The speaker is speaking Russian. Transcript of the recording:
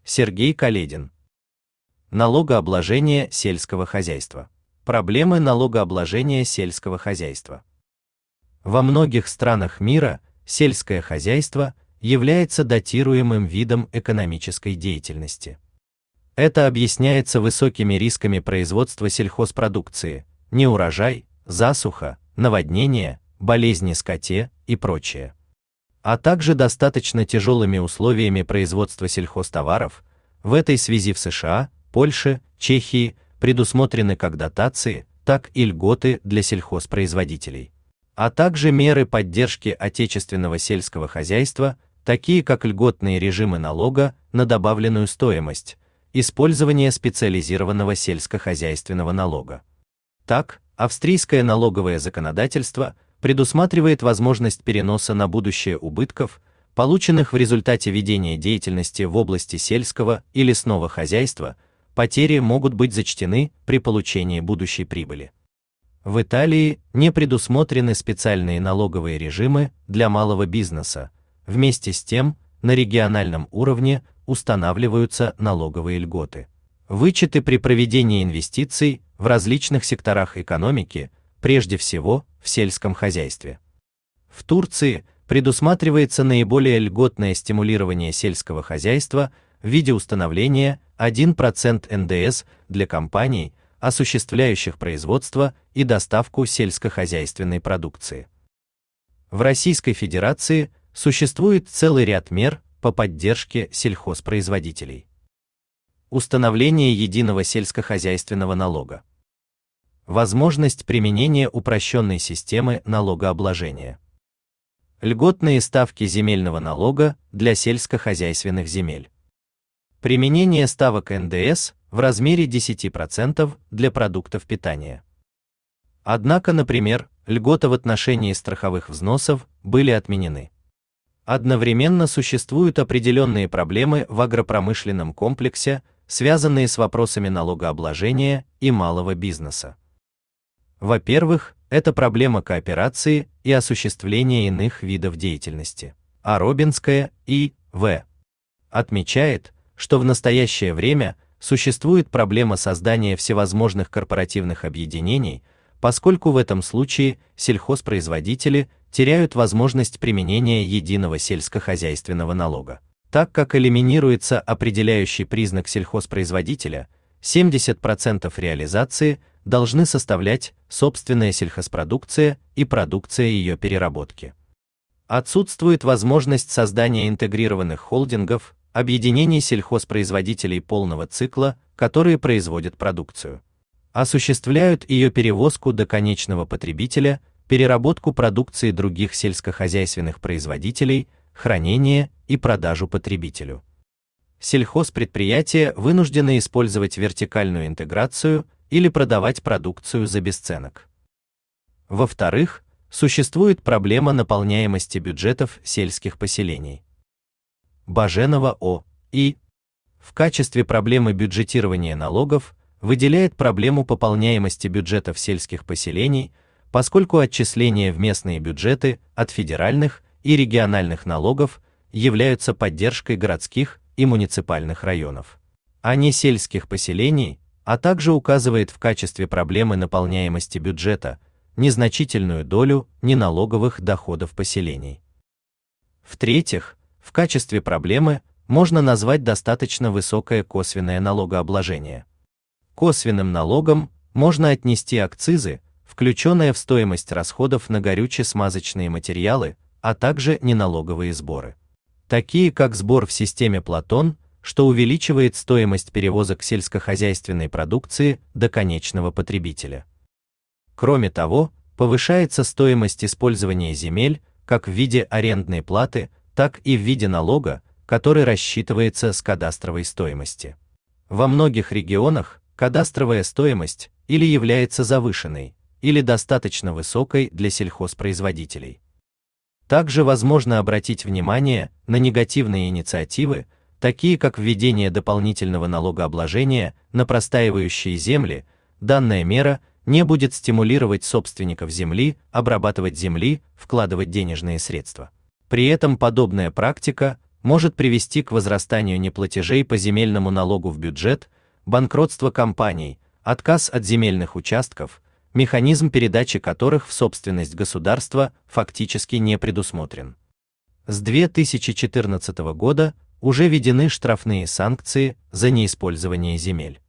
Сергей Каледин. Налогообложение сельского хозяйства. Проблемы налогообложения сельского хозяйства. Во многих странах мира сельское хозяйство является датируемым видом экономической деятельности. Это объясняется высокими рисками производства сельхозпродукции, неурожай, засуха, наводнения, болезни скоте и прочее, а также достаточно тяжелыми условиями производства сельхозтоваров. В этой связи в США, Польше, Чехии предусмотрены как дотации, так и льготы для сельхозпроизводителей, а также меры поддержки отечественного сельского хозяйства, такие как льготные режимы налога на добавленную стоимость, использование специализированного сельскохозяйственного налога. Так, австрийское налоговое законодательство предусматривает возможность переноса на будущее убытков, полученных в результате ведения деятельности в области сельского и лесного хозяйства. Потери могут быть зачтены при получении будущей прибыли. В Италии не предусмотрены специальные налоговые режимы для малого бизнеса. Вместе с тем, на региональном уровне устанавливаются налоговые льготы. Вычеты при проведении инвестиций в различных секторах экономики, прежде всего в сельском хозяйстве. В Турции предусматривается наиболее льготное стимулирование сельского хозяйства в виде установления 1% НДС для компаний, осуществляющих производство и доставку сельскохозяйственной продукции. В Российской Федерации существует целый ряд мер по поддержке сельхозпроизводителей. Установление единого сельскохозяйственного налога. Возможность применения упрощенной системы налогообложения. Льготные ставки земельного налога для сельскохозяйственных земель. Применение ставок НДС в размере 10% для продуктов питания. Однако, например, льготы в отношении страховых взносов были отменены. Одновременно существуют определенные проблемы в агропромышленном комплексе, связанные с вопросами налогообложения и малого бизнеса. Во-первых, это проблема кооперации и осуществления иных видов деятельности. А Робинская И.В. отмечает, что в настоящее время существует проблема создания всевозможных корпоративных объединений, поскольку в этом случае сельхозпроизводители теряют возможность применения единого сельскохозяйственного налога. Так как элиминируется определяющий признак сельхозпроизводителя, 70% реализации должны составлять собственная сельхозпродукция и продукция ее переработки. Отсутствует возможность создания интегрированных холдингов, объединений сельхозпроизводителей полного цикла, которые производят продукцию, осуществляют ее перевозку до конечного потребителя, переработку продукции других сельскохозяйственных производителей, хранение и продажу потребителю. Сельхозпредприятия вынуждены использовать вертикальную интеграцию или продавать продукцию за бесценок. Во-вторых, существует проблема наполняемости бюджетов сельских поселений. Баженова О.И. в качестве проблемы бюджетирования налогов выделяет проблему пополняемости бюджетов сельских поселений, поскольку отчисления в местные бюджеты от федеральных и региональных налогов являются поддержкой городских и муниципальных районов, а не сельских поселений, а также указывает в качестве проблемы наполняемости бюджета незначительную долю неналоговых доходов поселений. В-третьих, в качестве проблемы можно назвать достаточно высокое косвенное налогообложение. Косвенным налогом можно отнести акцизы, включенные в стоимость расходов на горюче-смазочные материалы, а также неналоговые сборы, такие как сбор в системе Платон, что увеличивает стоимость перевозок сельскохозяйственной продукции до конечного потребителя. Кроме того, повышается стоимость использования земель как в виде арендной платы, так и в виде налога, который рассчитывается с кадастровой стоимости. Во многих регионах кадастровая стоимость или является завышенной, или достаточно высокой для сельхозпроизводителей. Также возможно обратить внимание на негативные инициативы, такие как введение дополнительного налогообложения на простаивающие земли. Данная мера не будет стимулировать собственников земли обрабатывать земли, вкладывать денежные средства. При этом подобная практика может привести к возрастанию неплатежей по земельному налогу в бюджет, банкротство компаний, отказ от земельных участков, механизм передачи которых в собственность государства фактически не предусмотрен. С 2014 года уже введены штрафные санкции за неиспользование земель.